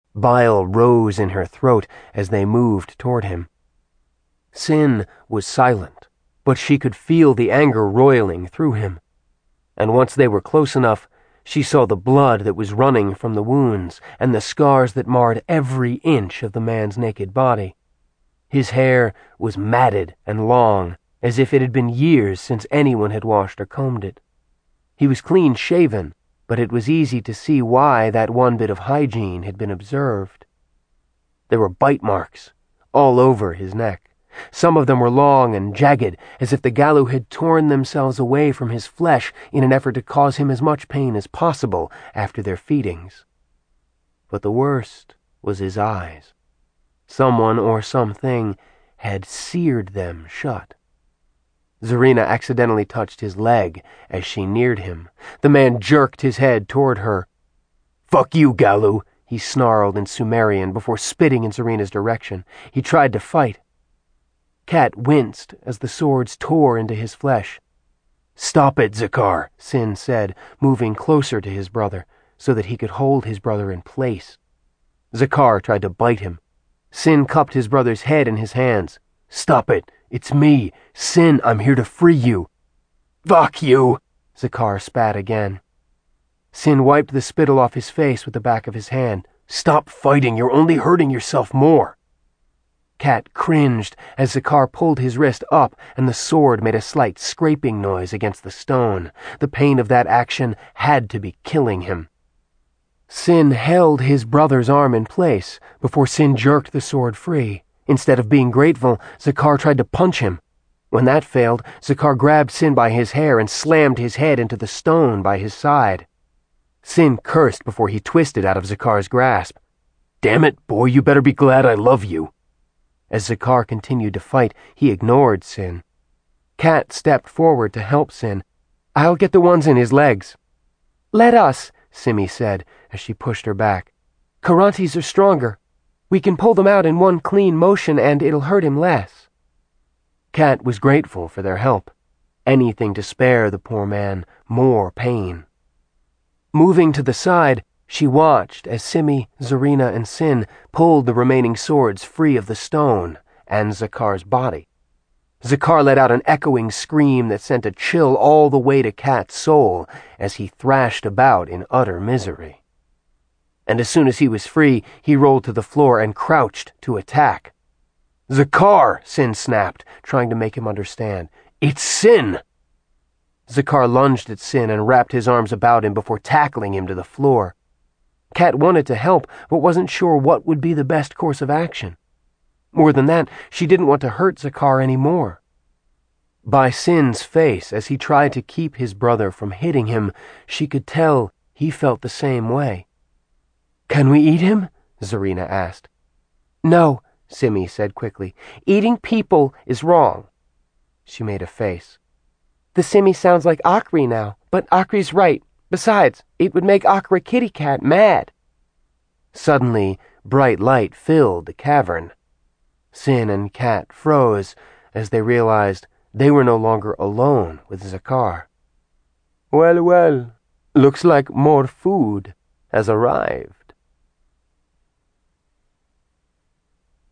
Bile rose in her throat as they moved toward him. Sin was silent, but she could feel the anger roiling through him. And once they were close enough, she saw the blood that was running from the wounds and the scars that marred every inch of the man's naked body. His hair was matted and long, as if it had been years since anyone had washed or combed it. He was clean-shaven, but it was easy to see why that one bit of hygiene had been observed. There were bite marks all over his neck. Some of them were long and jagged, as if the Gallo had torn themselves away from his flesh in an effort to cause him as much pain as possible after their feedings. But the worst was his eyes. Someone or something had seared them shut. Zarina accidentally touched his leg as she neared him. The man jerked his head toward her. "Fuck you, Gallo," he snarled in Sumerian before spitting in Zarina's direction. He tried to fight. Kat winced as the swords tore into his flesh. "Stop it, Zakar," Sin said, moving closer to his brother so that he could hold his brother in place. Zakar tried to bite him. Sin cupped his brother's head in his hands. "Stop it. It's me. Sin, I'm here to free you." "Fuck you," Zakar spat again. Sin wiped the spittle off his face with the back of his hand. "Stop fighting. You're only hurting yourself more." Kat cringed as Zakar pulled his wrist up and the sword made a slight scraping noise against the stone. The pain of that action had to be killing him. Sin held his brother's arm in place before Sin jerked the sword free. Instead of being grateful, Zakar tried to punch him. When that failed, Zakar grabbed Sin by his hair and slammed his head into the stone by his side. Sin cursed before he twisted out of Zakar's grasp. "Damn it, boy, you better be glad I love you." As Zakar continued to fight, he ignored Sin. Kat stepped forward to help Sin. "I'll get the ones in his legs." "Let us," Simi said as she pushed her back. "Karantis are stronger. We can pull them out in one clean motion and it'll hurt him less." Kat was grateful for their help. Anything to spare the poor man more pain. Moving to the side, she watched as Simi, Zarina, and Sin pulled the remaining swords free of the stone and Zakar's body. Zakar let out an echoing scream that sent a chill all the way to Kat's soul as he thrashed about in utter misery. And as soon as he was free, he rolled to the floor and crouched to attack. "Zakar!" Sin snapped, trying to make him understand. "It's Sin!" Zakar lunged at Sin and wrapped his arms about him before tackling him to the floor. Kat wanted to help, but wasn't sure what would be the best course of action. More than that, she didn't want to hurt Zakar any more. By Sin's face, as he tried to keep his brother from hitting him, she could tell he felt the same way. "Can we eat him?" Zarina asked. "No," Simi said quickly. "Eating people is wrong." She made a face. "The Simi sounds like Akri now, but Akri's right. Besides, it would make Akra Kitty Cat mad." Suddenly, bright light filled the cavern. Sin and Kat froze as they realized they were no longer alone with Zakar. "Well, well, looks like more food has arrived."